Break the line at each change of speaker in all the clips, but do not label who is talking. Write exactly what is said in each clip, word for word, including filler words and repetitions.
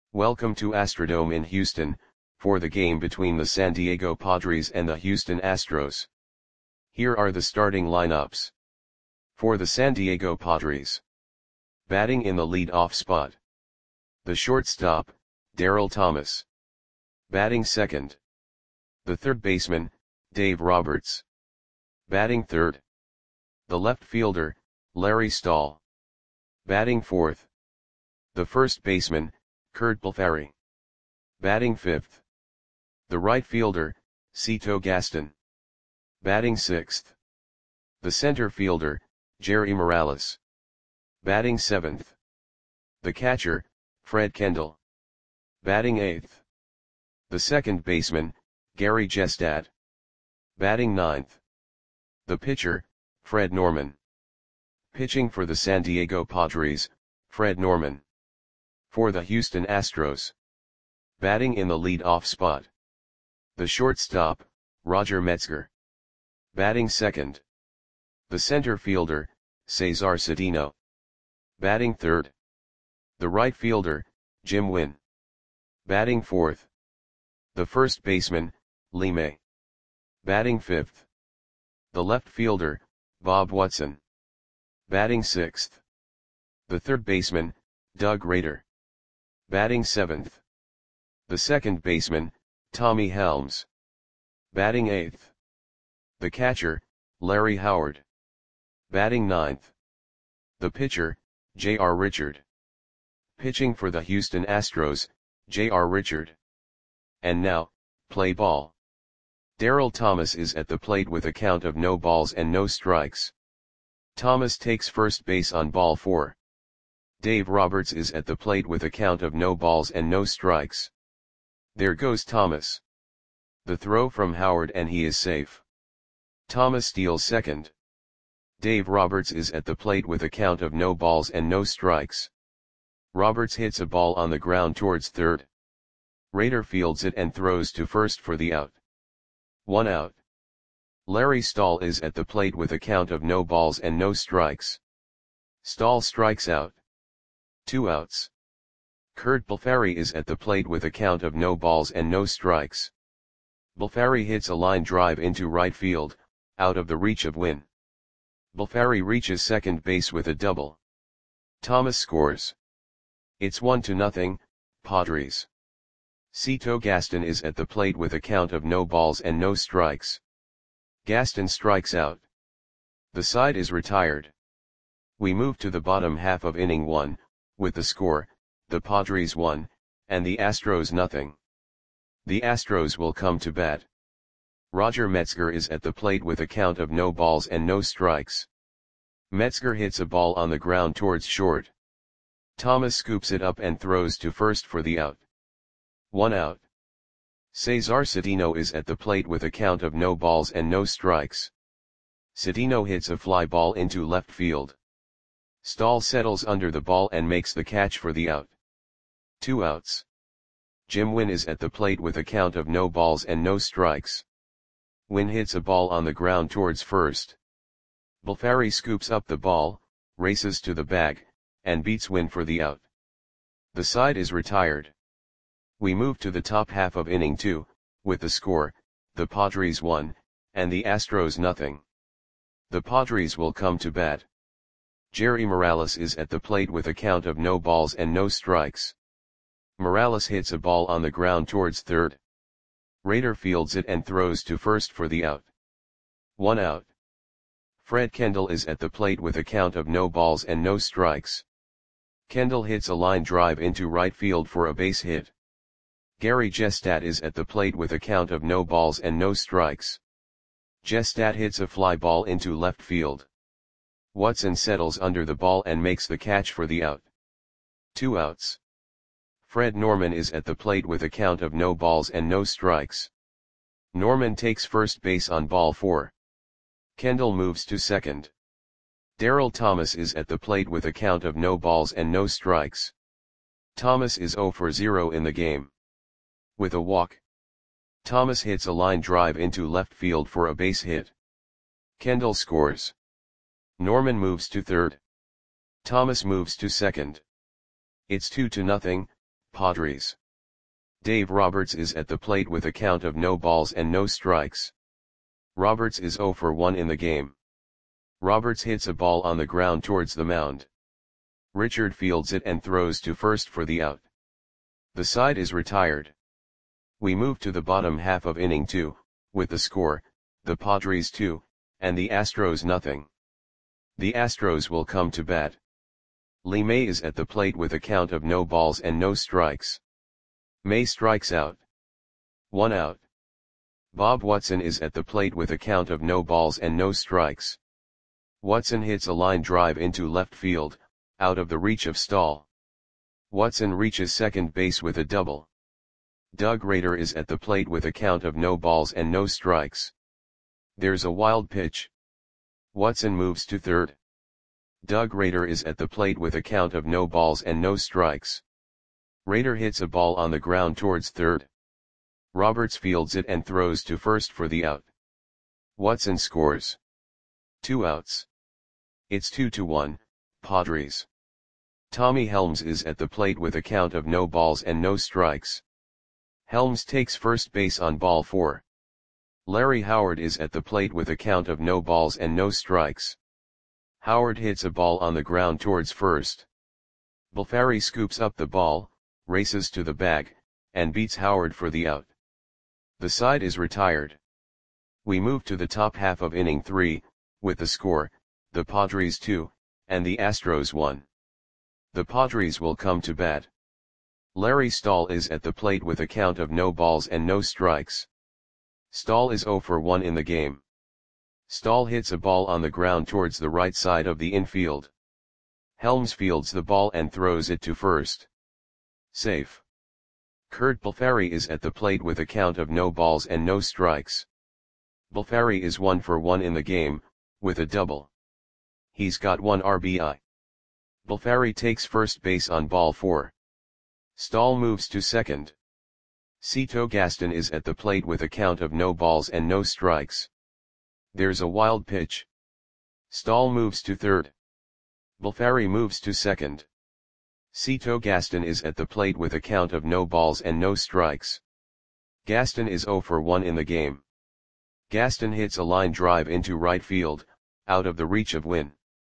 Welcome to Astrodome in Houston, for the game between the San Diego Padres and the Houston Astros. Here are the starting lineups. For the San Diego Padres. Batting in the lead-off spot. The shortstop, Daryl Thomas. Batting second. The third baseman, Dave Roberts. Batting third. The left fielder, Larry Stahl. Batting fourth. The first baseman, Curt Balfari. Batting fifth. The right fielder, Cito Gaston. Batting sixth. The center fielder, Jerry Morales. Batting seventh. The catcher, Fred Kendall. Batting eighth. The second baseman, Gary Jestad. Batting ninth. The pitcher, Fred Norman. Pitching for the San Diego Padres, Fred Norman. For the Houston Astros. Batting in the lead-off spot. The shortstop, Roger Metzger. Batting second. The center fielder, Cesar Cedeno. Batting third. The right fielder, Jim Wynn. Batting fourth. The first baseman, Lee May. Batting fifth. The left fielder, Bob Watson. Batting sixth. The third baseman, Doug Rader. Batting seventh. The second baseman, Tommy Helms. Batting eighth. The catcher, Larry Howard. Batting ninth. The pitcher, J R Richard. Pitching for the Houston Astros, J R Richard. And now, play ball. Daryl Thomas is at the plate with a count of no balls and no strikes. Thomas takes first base on ball four. Dave Roberts is at the plate with a count of no balls and no strikes. There goes Thomas. The throw from Howard and he is safe. Thomas steals second. Dave Roberts is at the plate with a count of no balls and no strikes. Roberts hits a ball on the ground towards third. Rader fields it and throws to first for the out. One out. Larry Stahl is at the plate with a count of no balls and no strikes. Stahl strikes out. Two outs. Curt Balfari is at the plate with a count of no balls and no strikes. Balfari hits a line drive into right field, out of the reach of Wynn. Balfari reaches second base with a double. Thomas scores. It's one to nothing, Padres. Cito Gaston is at the plate with a count of no balls and no strikes. Gaston strikes out. The side is retired. We move to the bottom half of inning one, with the score, the Padres one, and the Astros nothing. The Astros will come to bat. Roger Metzger is at the plate with a count of no balls and no strikes. Metzger hits a ball on the ground towards short. Thomas scoops it up and throws to first for the out. One out. Cesar Cedeno is at the plate with a count of no balls and no strikes. Cedeno hits a fly ball into left field. Stahl settles under the ball and makes the catch for the out. Two outs. Jim Wynn is at the plate with a count of no balls and no strikes. Wynn hits a ball on the ground towards first. Balfari scoops up the ball, races to the bag, and beats Wynn for the out. The side is retired. We move to the top half of inning two, with the score, the Padres one, and the Astros nothing. The Padres will come to bat. Jerry Morales is at the plate with a count of no balls and no strikes. Morales hits a ball on the ground towards third. Rader fields it and throws to first for the out. One out. Fred Kendall is at the plate with a count of no balls and no strikes. Kendall hits a line drive into right field for a base hit. Gary Jestad is at the plate with a count of no balls and no strikes. Jestad hits a fly ball into left field. Watson settles under the ball and makes the catch for the out. Two outs. Fred Norman is at the plate with a count of no balls and no strikes. Norman takes first base on ball four. Kendall moves to second. Daryl Thomas is at the plate with a count of no balls and no strikes. Thomas is zero for zero in the game. With a walk. Thomas hits a line drive into left field for a base hit. Kendall scores. Norman moves to third. Thomas moves to second. It's two to nothing, Padres. Dave Roberts is at the plate with a count of no balls and no strikes. Roberts is zero for one in the game. Roberts hits a ball on the ground towards the mound. Richard fields it and throws to first for the out. The side is retired. We move to the bottom half of inning two, with the score, the Padres two, and the Astros nothing. The Astros will come to bat. Lee May is at the plate with a count of no balls and no strikes. May strikes out. One out. Bob Watson is at the plate with a count of no balls and no strikes. Watson hits a line drive into left field, out of the reach of Stahl. Watson reaches second base with a double. Doug Rader is at the plate with a count of no balls and no strikes. There's a wild pitch. Watson moves to third. Doug Rader is at the plate with a count of no balls and no strikes. Rader hits a ball on the ground towards third. Roberts fields it and throws to first for the out. Watson scores. Two outs. It's two to one, Padres. Tommy Helms is at the plate with a count of no balls and no strikes. Helms takes first base on ball four. Larry Howard is at the plate with a count of no balls and no strikes. Howard hits a ball on the ground towards first. Balfari scoops up the ball, races to the bag, and beats Howard for the out. The side is retired. We move to the top half of inning three, with the score, the Padres two, and the Astros one. The Padres will come to bat. Larry Stahl is at the plate with a count of no balls and no strikes. Stahl is zero for one in the game. Stahl hits a ball on the ground towards the right side of the infield. Helms fields the ball and throws it to first. Safe. Kurt Balfari is at the plate with a count of no balls and no strikes. Balfari is one for one in the game, with a double. He's got one R B I. Balfari takes first base on ball four. Stahl moves to second. Cito Gaston is at the plate with a count of no balls and no strikes. There's a wild pitch. Stahl moves to third. Balfari moves to second. Cito Gaston is at the plate with a count of no balls and no strikes. Gaston is zero for one in the game. Gaston hits a line drive into right field, out of the reach of Wynn.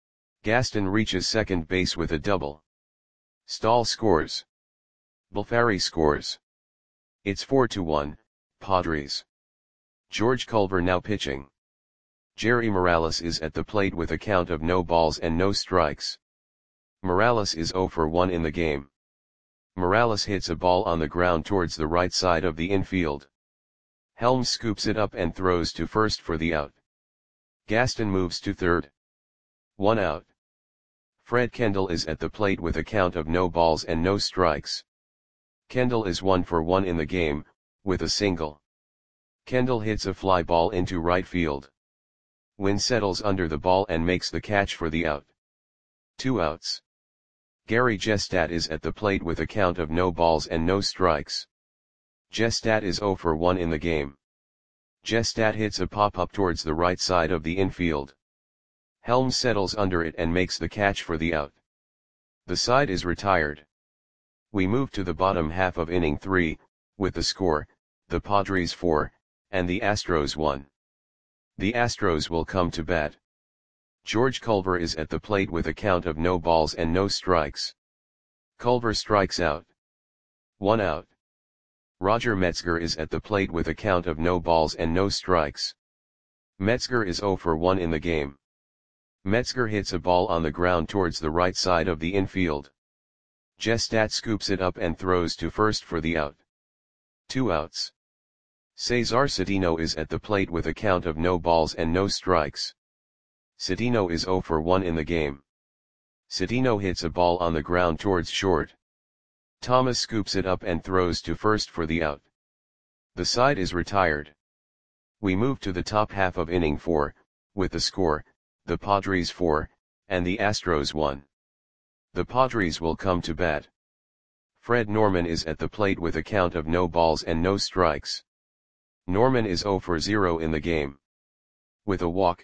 Gaston reaches second base with a double. Stahl scores. Balfari scores. It's four to one, Padres. George Culver now pitching. Jerry Morales is at the plate with a count of no balls and no strikes. Morales is zero for one in the game. Morales hits a ball on the ground towards the right side of the infield. Helms scoops it up and throws to first for the out. Gaston moves to third. One out. Fred Kendall is at the plate with a count of no balls and no strikes. Kendall is one for one in the game, with a single. Kendall hits a fly ball into right field. Wynn settles under the ball and makes the catch for the out. Two outs. Gary Gestat is at the plate with a count of no balls and no strikes. Gestat is zero for one in the game. Gestat hits a pop-up towards the right side of the infield. Helms settles under it and makes the catch for the out. The side is retired. We move to the bottom half of inning three, with the score, the Padres four, and the Astros one. The Astros will come to bat. George Culver is at the plate with a count of no balls and no strikes. Culver strikes out. One out. Roger Metzger is at the plate with a count of no balls and no strikes. Metzger is zero for one in the game. Metzger hits a ball on the ground towards the right side of the infield. Gestat scoops it up and throws to first for the out. Two outs. Cesar Cedeno is at the plate with a count of no balls and no strikes. Cedeno is zero for one in the game. Cedeno hits a ball on the ground towards short. Thomas scoops it up and throws to first for the out. The side is retired. We move to the top half of inning four, with the score, the Padres four, and the Astros one. The Padres will come to bat. Fred Norman is at the plate with a count of no balls and no strikes. Norman is zero for zero in the game. With a walk,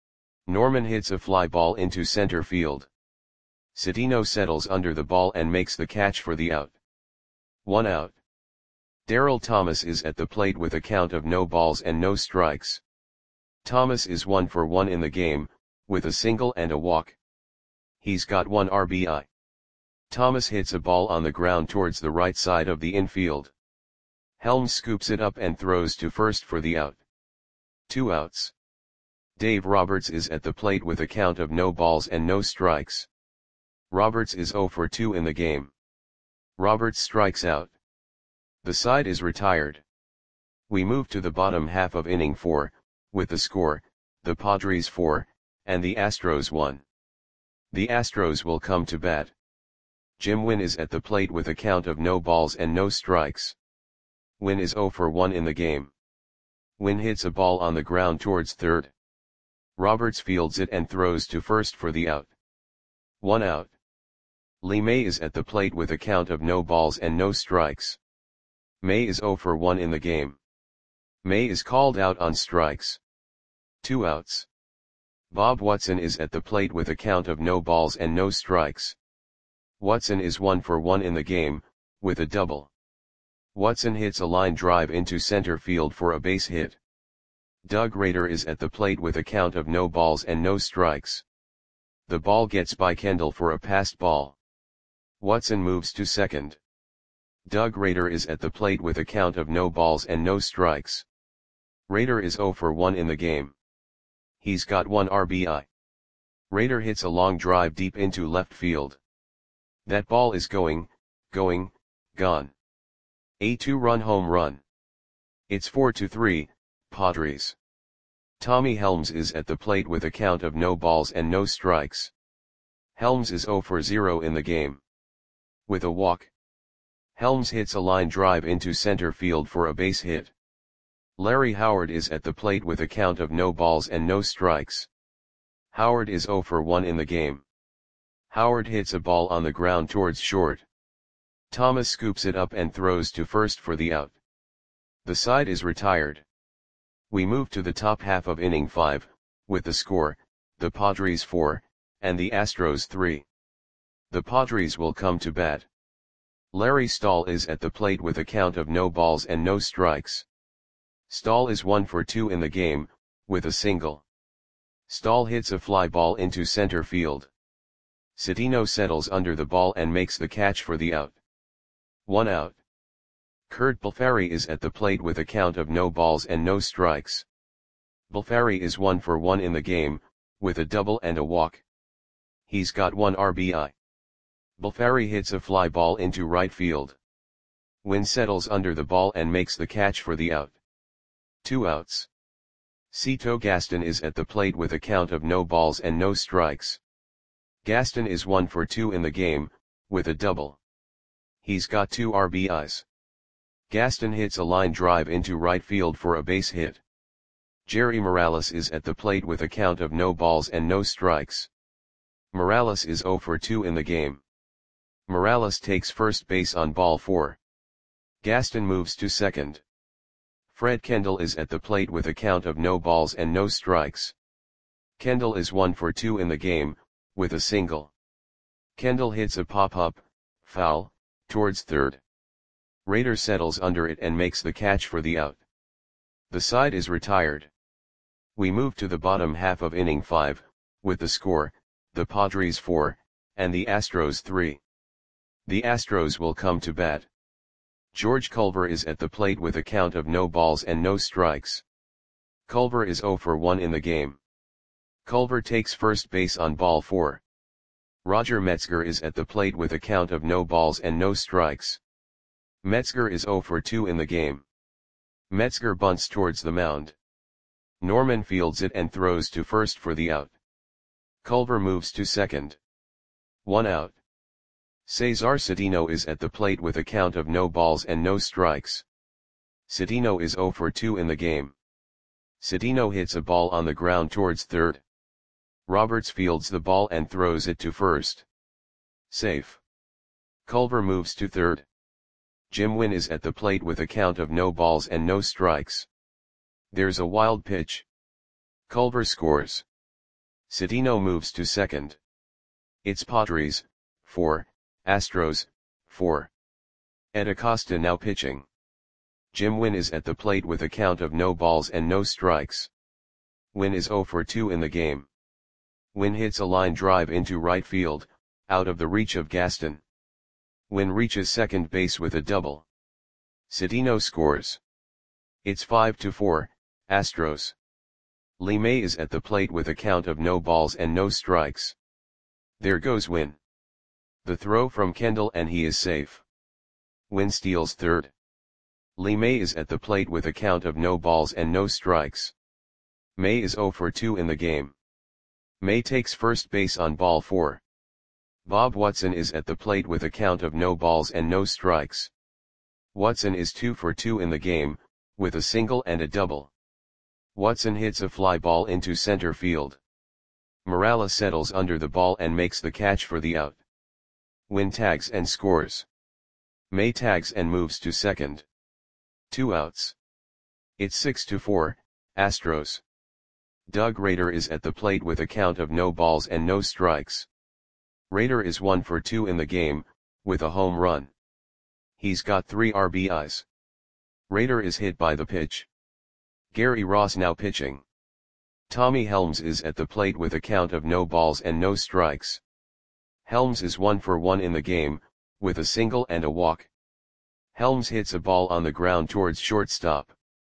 Norman hits a fly ball into center field. Cedeno settles under the ball and makes the catch for the out. One out. Darryl Thomas is at the plate with a count of no balls and no strikes. Thomas is one for one in the game, with a single and a walk. He's got one R B I. Thomas hits a ball on the ground towards the right side of the infield. Helms scoops it up and throws to first for the out. Two outs. Dave Roberts is at the plate with a count of no balls and no strikes. Roberts is zero for two in the game. Roberts strikes out. The side is retired. We move to the bottom half of inning four, with the score, the Padres four, and the Astros one. The Astros will come to bat. Jim Wynn is at the plate with a count of no balls and no strikes. Wynn is zero for one in the game. Wynn hits a ball on the ground towards third. Roberts fields it and throws to first for the out. One out. Lee May is at the plate with a count of no balls and no strikes. May is zero for one in the game. May is called out on strikes. Two outs. Bob Watson is at the plate with a count of no balls and no strikes. Watson is one for one in the game, with a double. Watson hits a line drive into center field for a base hit. Doug Rader is at the plate with a count of no balls and no strikes. The ball gets by Kendall for a passed ball. Watson moves to second. Doug Rader is at the plate with a count of no balls and no strikes. Rader is zero for one in the game. He's got one R B I. Rader hits a long drive deep into left field. That ball is going, going, gone. A two-run home run. It's four to three, Padres. Tommy Helms is at the plate with a count of no balls and no strikes. Helms is zero for zero in the game. With a walk. Helms hits a line drive into center field for a base hit. Larry Howard is at the plate with a count of no balls and no strikes. Howard is zero for one in the game. Howard hits a ball on the ground towards short. Thomas scoops it up and throws to first for the out. The side is retired. We move to the top half of inning five, with the score, the Padres four, and the Astros three. The Padres will come to bat. Larry Stahl is at the plate with a count of no balls and no strikes. Stahl is one for two in the game, with a single. Stahl hits a fly ball into center field. Citino settles under the ball and makes the catch for the out. One out. Kurt Balfari is at the plate with a count of no balls and no strikes. Balfari is one for one in the game, with a double and a walk. He's got one R B I. Balfari hits a fly ball into right field. Wynn settles under the ball and makes the catch for the out. Two outs. Cito Gaston is at the plate with a count of no balls and no strikes. Gaston is one for two in the game, with a double. He's got two R B Is. Gaston hits a line drive into right field for a base hit. Jerry Morales is at the plate with a count of no balls and no strikes. Morales is zero for two in the game. Morales takes first base on ball four. Gaston moves to second. Fred Kendall is at the plate with a count of no balls and no strikes. Kendall is one for two in the game, with a single. Kendall hits a pop-up, foul, towards third. Rader settles under it and makes the catch for the out. The side is retired. We move to the bottom half of inning five, with the score, the Padres four, and the Astros three. The Astros will come to bat. George Culver is at the plate with a count of no balls and no strikes. Culver is zero for one in the game. Culver takes first base on ball four. Roger Metzger is at the plate with a count of no balls and no strikes. Metzger is zero for two in the game. Metzger bunts towards the mound. Norman fields it and throws to first for the out. Culver moves to second. One out. Cesar Citino is at the plate with a count of no balls and no strikes. Citino is zero for two in the game. Citino hits a ball on the ground towards third. Roberts fields the ball and throws it to first. Safe. Culver moves to third. Jim Wynn is at the plate with a count of no balls and no strikes. There's a wild pitch. Culver scores. Citino moves to second. It's Padres, four, Astros, four. Ed Acosta now pitching. Jim Wynn is at the plate with a count of no balls and no strikes. Wynn is zero for two in the game. Wynn hits a line drive into right field, out of the reach of Gaston. Wynn reaches second base with a double. Cedeno scores. It's five to four, Astros. Lee May is at the plate with a count of no balls and no strikes. There goes Wynn. The throw from Kendall and he is safe. Wynn steals third. Lee May is at the plate with a count of no balls and no strikes. May is zero for two in the game. May takes first base on ball four. Bob Watson is at the plate with a count of no balls and no strikes. Watson is two for two in the game, with a single and a double. Watson hits a fly ball into center field. Morales settles under the ball and makes the catch for the out. Wynn tags and scores. May tags and moves to second. Two outs. It's six to four, Astros. Doug Rader is at the plate with a count of no balls and no strikes. Rader is one for two in the game, with a home run. He's got three R B Is. Rader is hit by the pitch. Gary Ross now pitching. Tommy Helms is at the plate with a count of no balls and no strikes. Helms is one for one in the game, with a single and a walk. Helms hits a ball on the ground towards shortstop.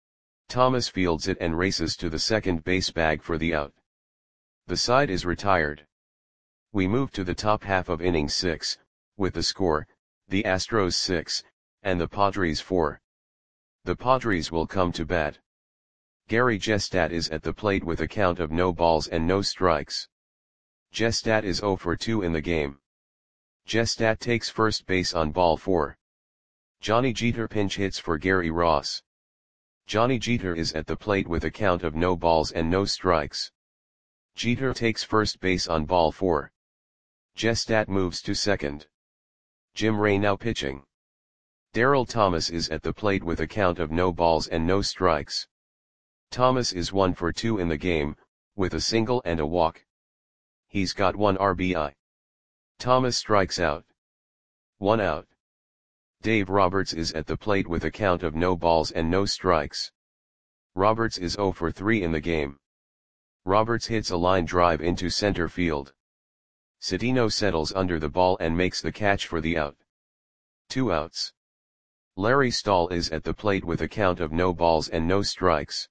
Thomas fields it and races to the second base bag for the out. The side is retired. We move to the top half of inning six, with the score, the Astros six, and the Padres four. The Padres will come to bat. Gary Gestat is at the plate with a count of no balls and no strikes. Gestat is zero for two in the game. Gestat takes first base on ball four. Johnny Jeter pinch hits for Gary Ross. Johnny Jeter is at the plate with a count of no balls and no strikes. Jeter takes first base on ball four. Gestat moves to second. Jim Ray now pitching. Darryl Thomas is at the plate with a count of no balls and no strikes. Thomas is one for two in the game, with a single and a walk. He's got one R B I. Thomas strikes out. One out. Dave Roberts is at the plate with a count of no balls and no strikes. Roberts is zero for three in the game. Roberts hits a line drive into center field. Cedeno settles under the ball and makes the catch for the out. Two outs. Larry Stahl is at the plate with a count of no balls and no strikes.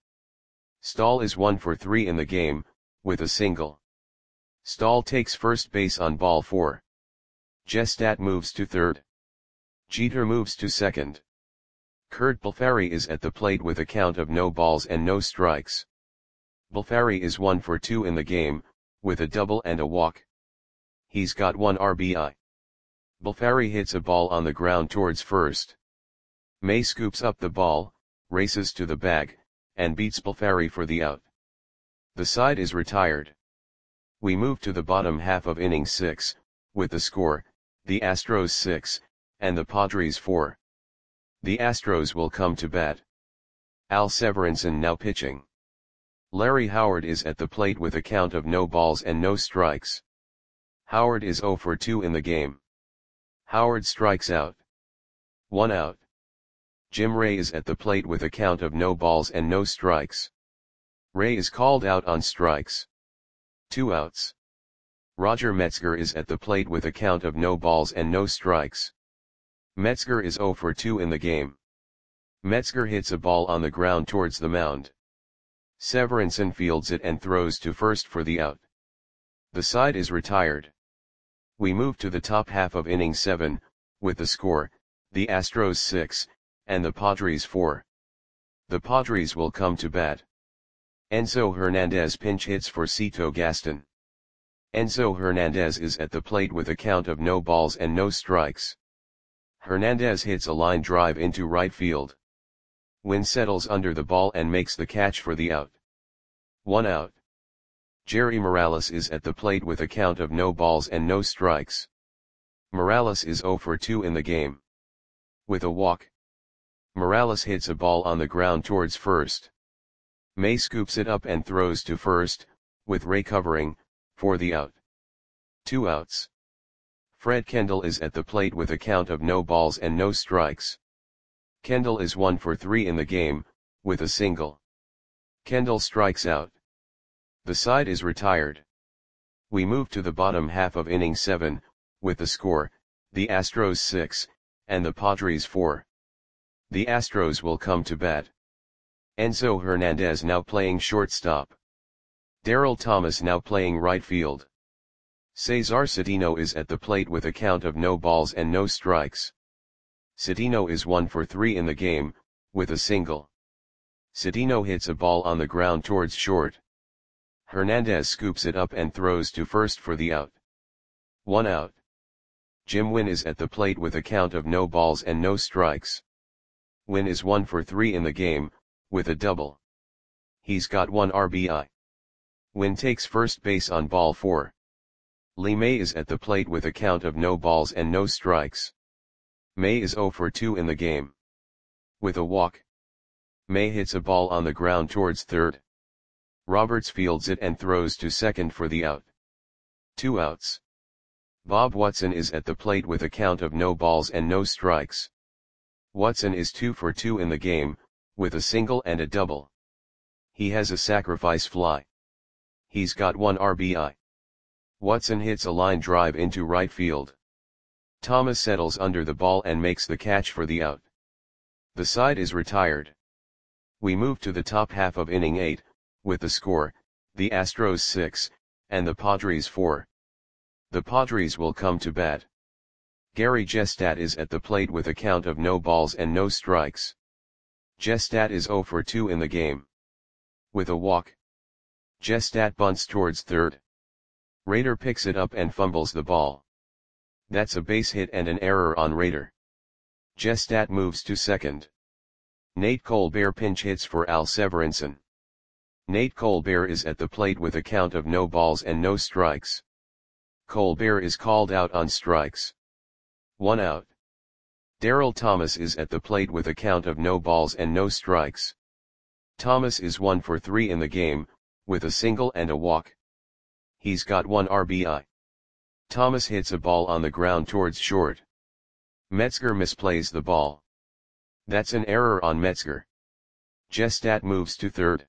Stahl is one for three in the game, with a single. Stahl takes first base on ball four. Gestat moves to third. Jeter moves to second. Kurt Balfari is at the plate with a count of no balls and no strikes. Balfari is one for two in the game, with a double and a walk. He's got one R B I. Balfari hits a ball on the ground towards first. May scoops up the ball, races to the bag, and beats Balfari for the out. The side is retired. We move to the bottom half of inning six, with the score, the Astros six, and the Padres four. The Astros will come to bat. Al Severinsen now pitching. Larry Howard is at the plate with a count of no balls and no strikes. Howard is zero for two in the game. Howard strikes out. One out. Jim Ray is at the plate with a count of no balls and no strikes. Ray is called out on strikes. Two outs. Roger Metzger is at the plate with a count of no balls and no strikes. Metzger is zero for two in the game. Metzger hits a ball on the ground towards the mound. Severinsen fields it and throws to first for the out. The side is retired. We move to the top half of inning seven, with the score, the Astros six, and the Padres four. The Padres will come to bat. Enzo Hernandez pinch hits for Cito Gaston. Enzo Hernandez is at the plate with a count of no balls and no strikes. Hernandez hits a line drive into right field. Wynn settles under the ball and makes the catch for the out. One out. Jerry Morales is at the plate with a count of no balls and no strikes. Morales is zero for two in the game. With a walk. Morales hits a ball on the ground towards first. May scoops it up and throws to first, with Ray covering, for the out. Two outs. Fred Kendall is at the plate with a count of no balls and no strikes. Kendall is one for three in the game, with a single. Kendall strikes out. The side is retired. We move to the bottom half of inning seven, with the score, the Astros six, and the Padres four. The Astros will come to bat. Enzo Hernandez now playing shortstop. Darryl Thomas now playing right field. Cesar Cedeno is at the plate with a count of no balls and no strikes. Cedeno is one for three in the game, with a single. Cedeno hits a ball on the ground towards short. Hernandez scoops it up and throws to first for the out. One out. Jim Wynn is at the plate with a count of no balls and no strikes. Wynn is one for three in the game, with a double. He's got one R B I. Wynn takes first base on ball four. Lee May is at the plate with a count of no balls and no strikes. May is zero for two in the game. With a walk. May hits a ball on the ground towards third. Roberts fields it and throws to second for the out. Two outs. Bob Watson is at the plate with a count of no balls and no strikes. Watson is two for two in the game, with a single and a double. He has a sacrifice fly. He's got one R B I. Watson hits a line drive into right field. Thomas settles under the ball and makes the catch for the out. The side is retired. We move to the top half of inning eight, with the score, the Astros six, and the Padres four. The Padres will come to bat. Gary Gestat is at the plate with a count of no balls and no strikes. Gestat is zero for two in the game. With a walk. Gestat bunts towards third. Rader picks it up and fumbles the ball. That's a base hit and an error on Rader. Gestat moves to second. Nate Colbert pinch hits for Al Severinsen. Nate Colbert is at the plate with a count of no balls and no strikes. Colbert is called out on strikes. One out. Darryl Thomas is at the plate with a count of no balls and no strikes. Thomas is one for three in the game, with a single and a walk. He's got one R B I. Thomas hits a ball on the ground towards short. Metzger misplays the ball. That's an error on Metzger. Gestat moves to third.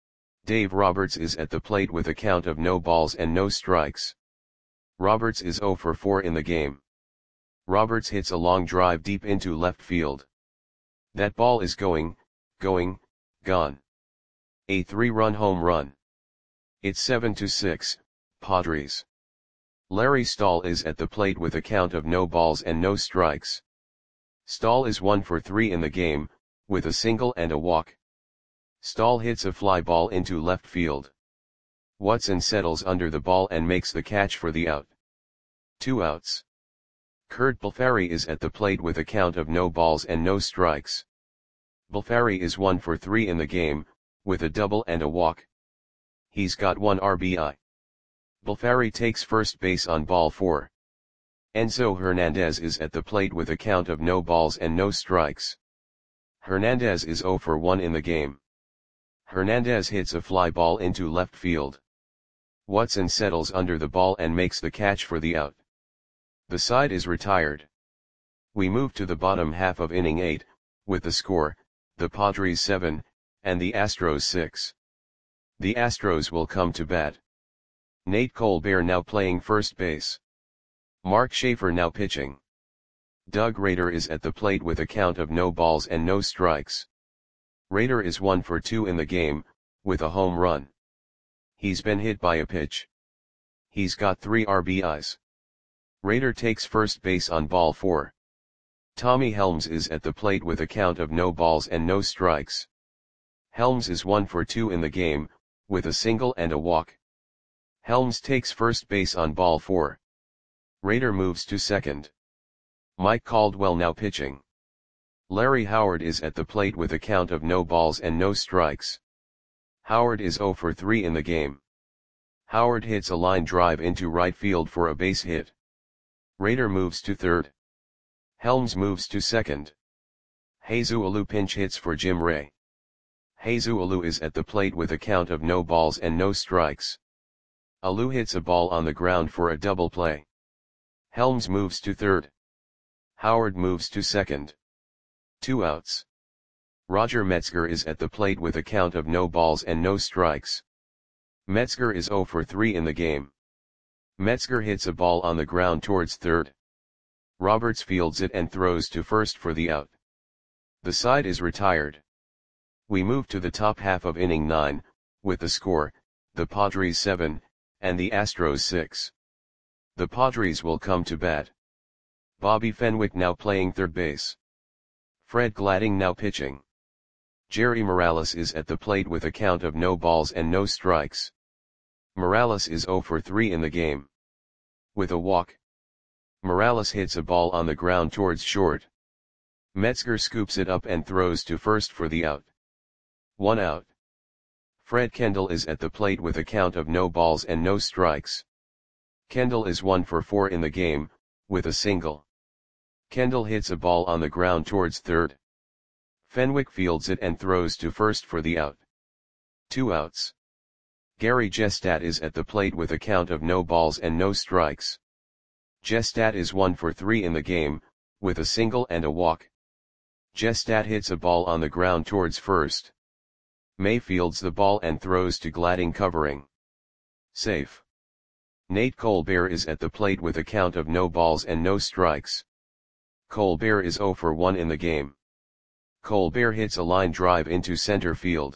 Dave Roberts is at the plate with a count of no balls and no strikes. Roberts is zero for four in the game. Roberts hits a long drive deep into left field. That ball is going, going, gone. A three-run home run. It's seven to six, Padres. Larry Stahl is at the plate with a count of no balls and no strikes. Stahl is one for three in the game, with a single and a walk. Stahl hits a fly ball into left field. Watson settles under the ball and makes the catch for the out. Two outs. Kurt Balfari is at the plate with a count of no balls and no strikes. Balfari is one for three in the game, with a double and a walk. He's got one R B I. Balfari takes first base on ball four. Enzo Hernandez is at the plate with a count of no balls and no strikes. Hernandez is zero for one in the game. Hernandez hits a fly ball into left field. Watson settles under the ball and makes the catch for the out. The side is retired. We move to the bottom half of inning eight, with the score, the Padres seven, and the Astros six. The Astros will come to bat. Nate Colbert now playing first base. Mark Schaefer now pitching. Doug Rader is at the plate with a count of no balls and no strikes. Rader is one for two in the game, with a home run. He's been hit by a pitch. He's got three R B Is. Rader takes first base on ball four. Tommy Helms is at the plate with a count of no balls and no strikes. Helms is one for two in the game, with a single and a walk. Helms takes first base on ball four. Rader moves to second. Mike Caldwell now pitching. Larry Howard is at the plate with a count of no balls and no strikes. Howard is zero for three in the game. Howard hits a line drive into right field for a base hit. Rader moves to third. Helms moves to second. Jesus Alou pinch hits for Jim Ray. Jesus Alou is at the plate with a count of no balls and no strikes. Alou hits a ball on the ground for a double play. Helms moves to third. Howard moves to second. Two outs. Roger Metzger is at the plate with a count of no balls and no strikes. Metzger is oh for three in the game. Metzger hits a ball on the ground towards third. Roberts fields it and throws to first for the out. The side is retired. We move to the top half of inning nine, with the score, the Padres seven, and the Astros six. The Padres will come to bat. Bobby Fenwick now playing third base. Fred Gladding now pitching. Jerry Morales is at the plate with a count of no balls and no strikes. Morales is oh for three in the game. With a walk. Morales hits a ball on the ground towards short. Metzger scoops it up and throws to first for the out. One out. Fred Kendall is at the plate with a count of no balls and no strikes. Kendall is one for four in the game, with a single. Kendall hits a ball on the ground towards third. Fenwick fields it and throws to first for the out. Two outs. Gary Gestat is at the plate with a count of no balls and no strikes. Gestat is one for three in the game, with a single and a walk. Gestat hits a ball on the ground towards first. May fields the ball and throws to Gladding covering. Safe. Nate Colbert is at the plate with a count of no balls and no strikes. Colbert is oh for one in the game. Colbert hits a line drive into center field.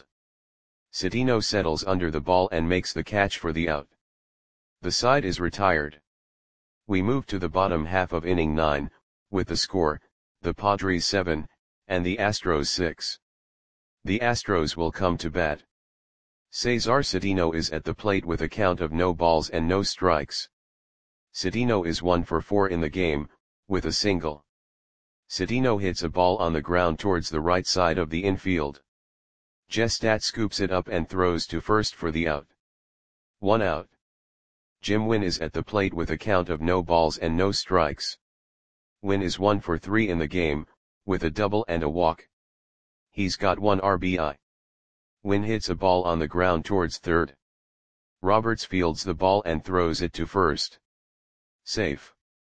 Citino settles under the ball and makes the catch for the out. The side is retired. We move to the bottom half of inning nine, with the score, the Padres seven, and the Astros six. The Astros will come to bat. Cesar Citino is at the plate with a count of no balls and no strikes. Citino is one for four in the game, with a single. Citino hits a ball on the ground towards the right side of the infield. Gestat scoops it up and throws to first for the out. One out. Jim Wynn is at the plate with a count of no balls and no strikes. Wynn is one for three in the game, with a double and a walk. He's got one R B I. Wynn hits a ball on the ground towards third. Roberts fields the ball and throws it to first. Safe.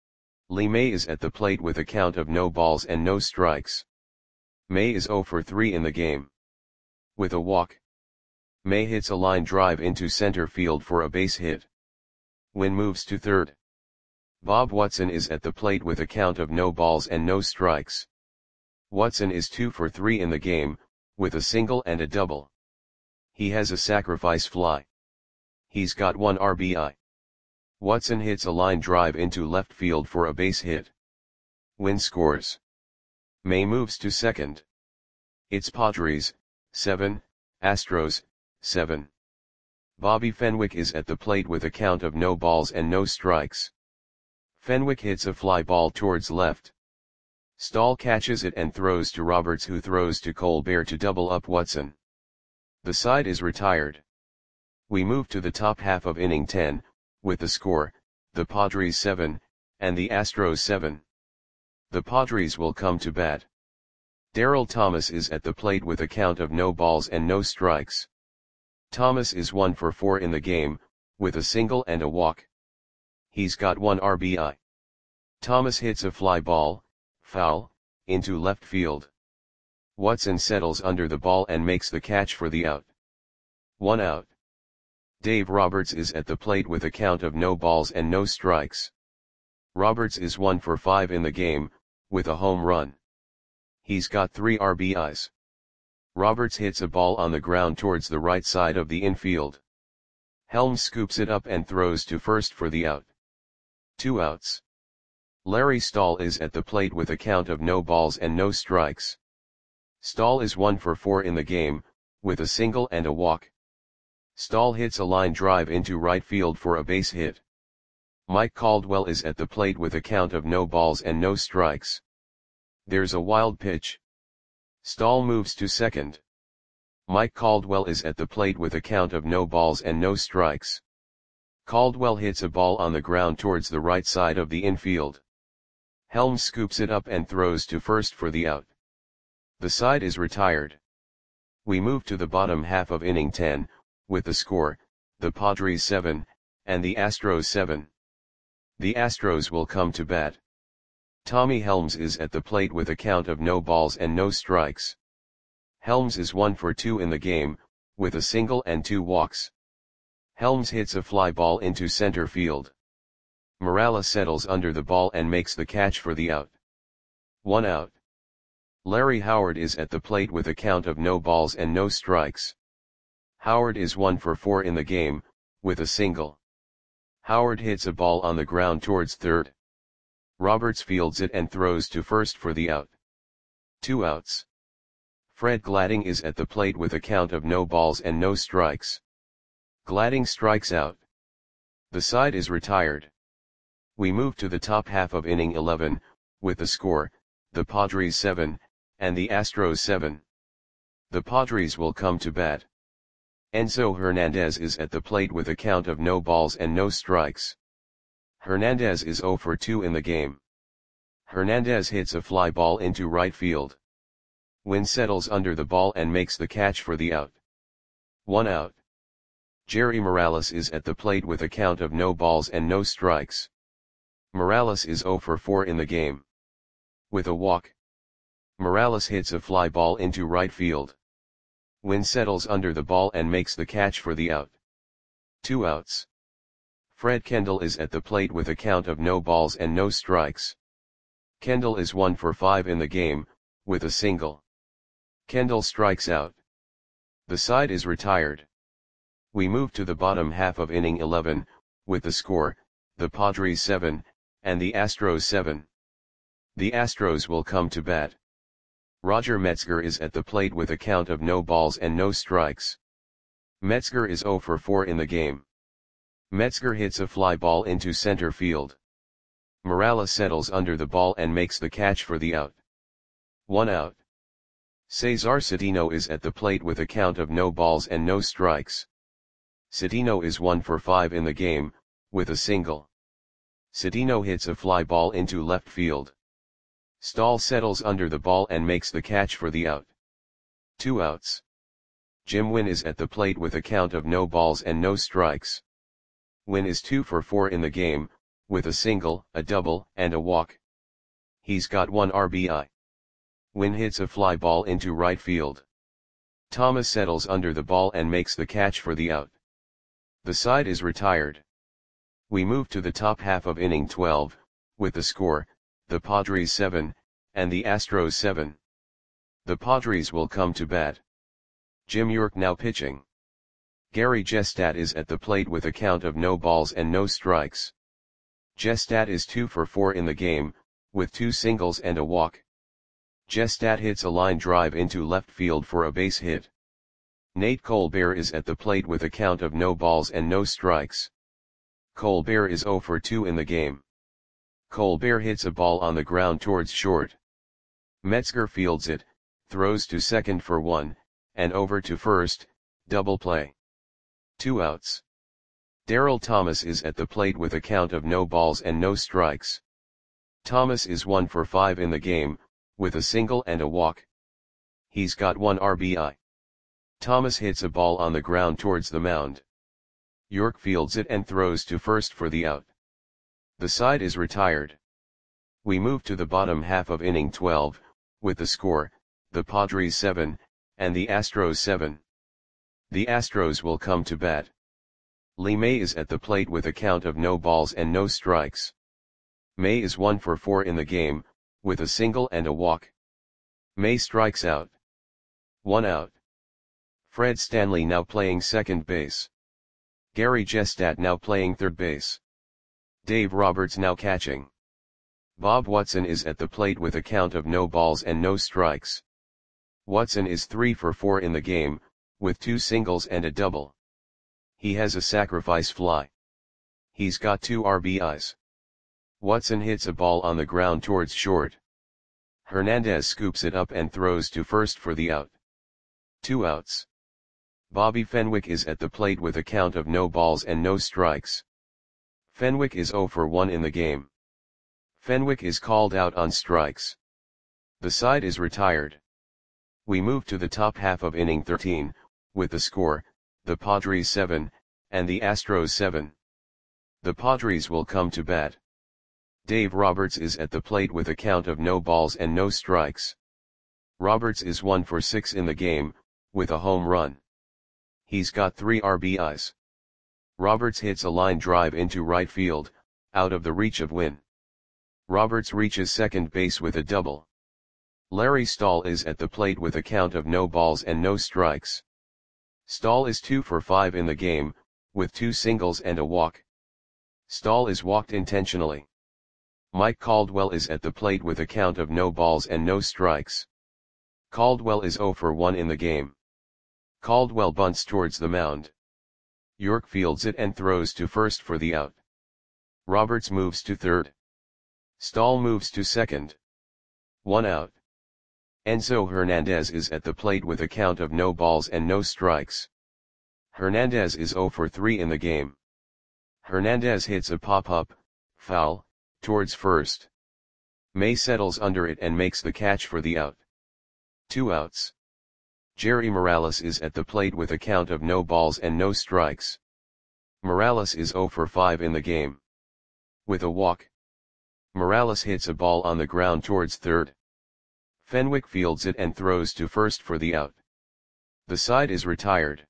Lee May is at the plate with a count of no balls and no strikes. May is oh for three in the game. With a walk. May hits a line drive into center field for a base hit. Wynn moves to third. Bob Watson is at the plate with a count of no balls and no strikes. Watson is two for three in the game, with a single and a double. He has a sacrifice fly. He's got one R B I. Watson hits a line drive into left field for a base hit. Wynn scores. May moves to second. It's Padres, seven, Astros, seven. Bobby Fenwick is at the plate with a count of no balls and no strikes. Fenwick hits a fly ball towards left. Stahl catches it and throws to Roberts, who throws to Colbert to double up Watson. The side is retired. We move to the top half of inning ten, with the score, the Padres seven, and the Astros seven. The Padres will come to bat. Darryl Thomas is at the plate with a count of no balls and no strikes. Thomas is one for four in the game, with a single and a walk. He's got one R B I. Thomas hits a fly ball, foul, into left field. Watson settles under the ball and makes the catch for the out. One out. Dave Roberts is at the plate with a count of no balls and no strikes. Roberts is one for five in the game, with a home run. He's got three R B Is. Roberts hits a ball on the ground towards the right side of the infield. Helms scoops it up and throws to first for the out. Two outs. Larry Stahl is at the plate with a count of no balls and no strikes. Stahl is one for four in the game, with a single and a walk. Stahl hits a line drive into right field for a base hit. Mike Caldwell is at the plate with a count of no balls and no strikes. There's a wild pitch. Stahl moves to second. Mike Caldwell is at the plate with a count of no balls and no strikes. Caldwell hits a ball on the ground towards the right side of the infield. Helms scoops it up and throws to first for the out. The side is retired. We move to the bottom half of inning ten, with the score, the Padres seven, and the Astros seven. The Astros will come to bat. Tommy Helms is at the plate with a count of no balls and no strikes. Helms is one for two in the game, with a single and two walks. Helms hits a fly ball into center field. Morales settles under the ball and makes the catch for the out. One out. Larry Howard is at the plate with a count of no balls and no strikes. Howard is one for four in the game, with a single. Howard hits a ball on the ground towards third. Roberts fields it and throws to first for the out. Two outs. Fred Gladding is at the plate with a count of no balls and no strikes. Gladding strikes out. The side is retired. We move to the top half of inning eleven, with the score, the Padres seven, and the Astros seven. The Padres will come to bat. Enzo Hernandez is at the plate with a count of no balls and no strikes. Hernandez is zero for two in the game. Hernandez hits a fly ball into right field. Wynn settles under the ball and makes the catch for the out. One out. Jerry Morales is at the plate with a count of no balls and no strikes. Morales is zero for four in the game. With a walk. Morales hits a fly ball into right field. Wynn settles under the ball and makes the catch for the out. Two outs. Fred Kendall is at the plate with a count of no balls and no strikes. Kendall is one for five in the game, with a single. Kendall strikes out. The side is retired. We move to the bottom half of inning eleven, with the score, the Padres seven, and the Astros seven. The Astros will come to bat. Roger Metzger is at the plate with a count of no balls and no strikes. Metzger is zero for four in the game. Metzger hits a fly ball into center field. Morales settles under the ball and makes the catch for the out. One out. Cesar Cedeno is at the plate with a count of no balls and no strikes. Cedeno is one for five in the game, with a single. Cedeno hits a fly ball into left field. Stahl settles under the ball and makes the catch for the out. Two outs. Jim Wynn is at the plate with a count of no balls and no strikes. Wynn is two for four in the game, with a single, a double, and a walk. He's got one R B I. Wynn hits a fly ball into right field. Thomas settles under the ball and makes the catch for the out. The side is retired. We move to the top half of inning twelve, with the score, the Padres seven, and the Astros seven. The Padres will come to bat. Jim York now pitching. Gary Gestat is at the plate with a count of no balls and no strikes. Gestat is two for four in the game, with two singles and a walk. Gestat hits a line drive into left field for a base hit. Nate Colbert is at the plate with a count of no balls and no strikes. Colbert is zero for two in the game. Colbert hits a ball on the ground towards short. Metzger fields it, throws to second for one, and over to first, double play. Two outs. Darryl Thomas is at the plate with a count of no balls and no strikes. Thomas is one for five in the game, with a single and a walk. He's got one R B I. Thomas hits a ball on the ground towards the mound. York fields it and throws to first for the out. The side is retired. We move to the bottom half of inning twelve, with the score, the Padres seven, and the Astros seven. The Astros will come to bat. Lee May is at the plate with a count of no balls and no strikes. May is one for four in the game, with a single and a walk. May strikes out. One out. Fred Stanley now playing second base. Gary Gestat now playing third base. Dave Roberts now catching. Bob Watson is at the plate with a count of no balls and no strikes. Watson is three for four in the game, with two singles and a double. He has a sacrifice fly. He's got two R B Is. Watson hits a ball on the ground towards short. Hernandez scoops it up and throws to first for the out. Two outs. Bobby Fenwick is at the plate with a count of no balls and no strikes. Fenwick is zero for one in the game. Fenwick is called out on strikes. The side is retired. We move to the top half of inning thirteen, with the score, the Padres seven, and the Astros seven. The Padres will come to bat. Dave Roberts is at the plate with a count of no balls and no strikes. Roberts is one for six in the game, with a home run. He's got three R B Is. Roberts hits a line drive into right field, out of the reach of Winn. Roberts reaches second base with a double. Larry Stahl is at the plate with a count of no balls and no strikes. Stahl is two for five in the game, with two singles and a walk. Stahl is walked intentionally. Mike Caldwell is at the plate with a count of no balls and no strikes. Caldwell is zero for one in the game. Caldwell bunts towards the mound. York fields it and throws to first for the out. Roberts moves to third. Stahl moves to second. One out. Enzo Hernandez is at the plate with a count of no balls and no strikes. Hernandez is zero for three in the game. Hernandez hits a pop-up, foul, towards first. May settles under it and makes the catch for the out. Two outs. Jerry Morales is at the plate with a count of no balls and no strikes. Morales is zero for five in the game. With a walk. Morales hits a ball on the ground towards third. Fenwick fields it and throws to first for the out. The side is retired.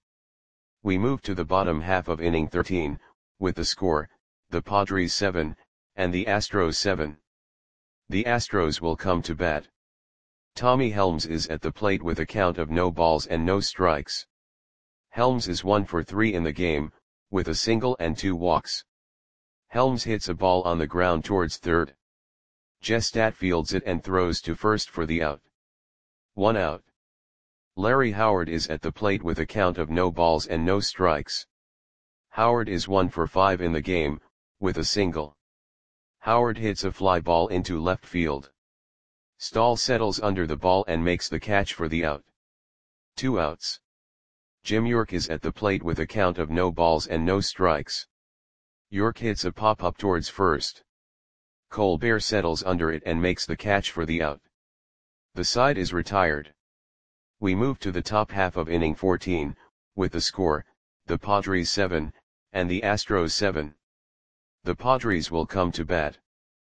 We move to the bottom half of inning thirteen, with the score, the Padres seven, and the Astros seven. The Astros will come to bat. Tommy Helms is at the plate with a count of no balls and no strikes. Helms is one for three in the game, with a single and two walks. Helms hits a ball on the ground towards third. Jestat fields it and throws to first for the out. One out. Larry Howard is at the plate with a count of no balls and no strikes. Howard is one for five in the game, with a single. Howard hits a fly ball into left field. Stahl settles under the ball and makes the catch for the out. Two outs. Jim York is at the plate with a count of no balls and no strikes. York hits a pop-up towards first. Colbert settles under it and makes the catch for the out. The side is retired. We move to the top half of inning fourteen, with the score, the Padres seven, and the Astros seven. The Padres will come to bat.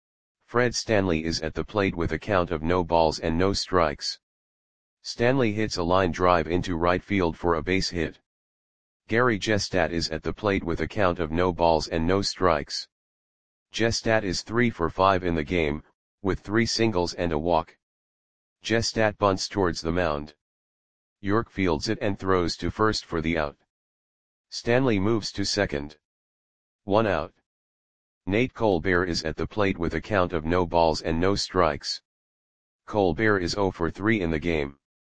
Fred Stanley is at the plate with a count of no balls and no strikes. Stanley hits a line drive into right field for a base hit. Gary Jestat is at the plate with a count of no balls and no strikes. Jestat is three for five in the game, with three singles and a walk. Jestat bunts towards the mound. York fields it and throws to first for the out. Stanley moves to second. One out. Nate Colbert is at the plate with a count of no balls and no strikes. Colbert is zero for three in the game.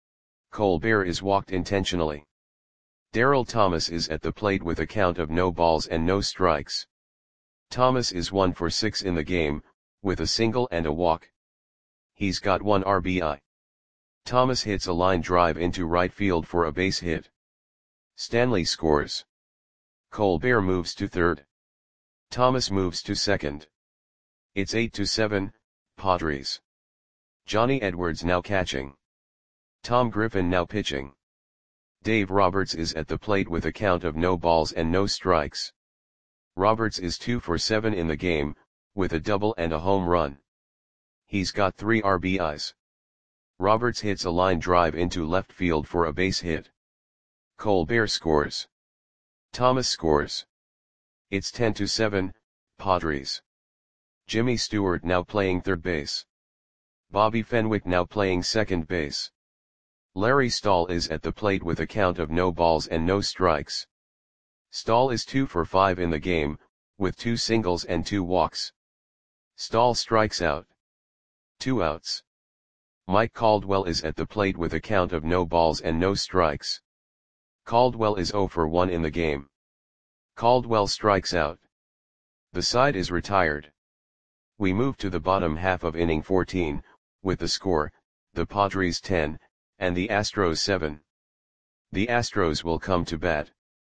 Colbert is walked intentionally. Darryl Thomas is at the plate with a count of no balls and no strikes. Thomas is one for six in the game, with a single and a walk. He's got one R B I. Thomas hits a line drive into right field for a base hit. Stanley scores. Colbert moves to third. Thomas moves to second. It's eight to seven, Padres. Johnny Edwards now catching. Tom Griffin now pitching. Dave Roberts is at the plate with a count of no balls and no strikes. Roberts is two for seven in the game, with a double and a home run. He's got three R B Is. Roberts hits a line drive into left field for a base hit. Colbert scores. Thomas scores. It's ten to seven, Padres. Jimmy Stewart now playing third base. Bobby Fenwick now playing second base. Larry Stahl is at the plate with a count of no balls and no strikes. Stahl is two for five in the game, with two singles and two walks. Stahl strikes out. Two outs. Mike Caldwell is at the plate with a count of no balls and no strikes. Caldwell is zero for one in the game. Caldwell strikes out. The side is retired. We move to the bottom half of inning fourteen, with the score, the Padres ten, and the Astros seven. The Astros will come to bat.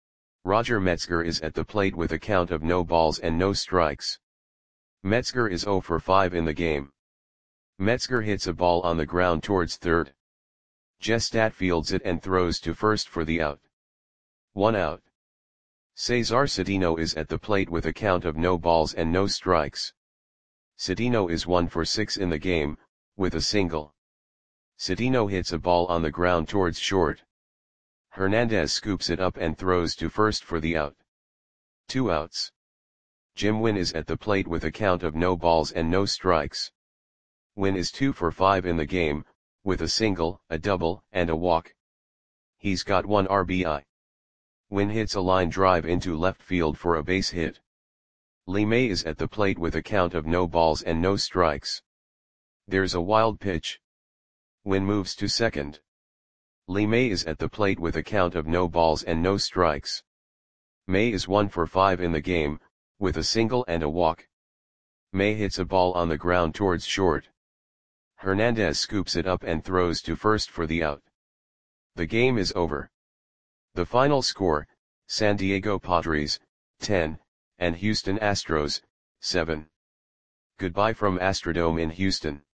Roger Metzger is at the plate with a count of no balls and no strikes. Metzger is zero for five in the game. Metzger hits a ball on the ground towards third. Jestat fields it and throws to first for the out. One out. Cesar Cedeno is at the plate with a count of no balls and no strikes. Cedeno is one for six in the game, with a single. Cedeno hits a ball on the ground towards short. Hernandez scoops it up and throws to first for the out. Two outs. Jim Wynn is at the plate with a count of no balls and no strikes. Wynn is two for five in the game, with a single, a double, and a walk. He's got one R B I. Wynn hits a line drive into left field for a base hit. Lee May is at the plate with a count of no balls and no strikes. There's a wild pitch. Wynn moves to second. Lee May is at the plate with a count of no balls and no strikes. May is one for five in the game, with a single and a walk. May hits a ball on the ground towards short. Hernandez scoops it up and throws to first for the out. The game is over. The final score, San Diego Padres, ten, and Houston Astros, seven. Goodbye from Astrodome in Houston.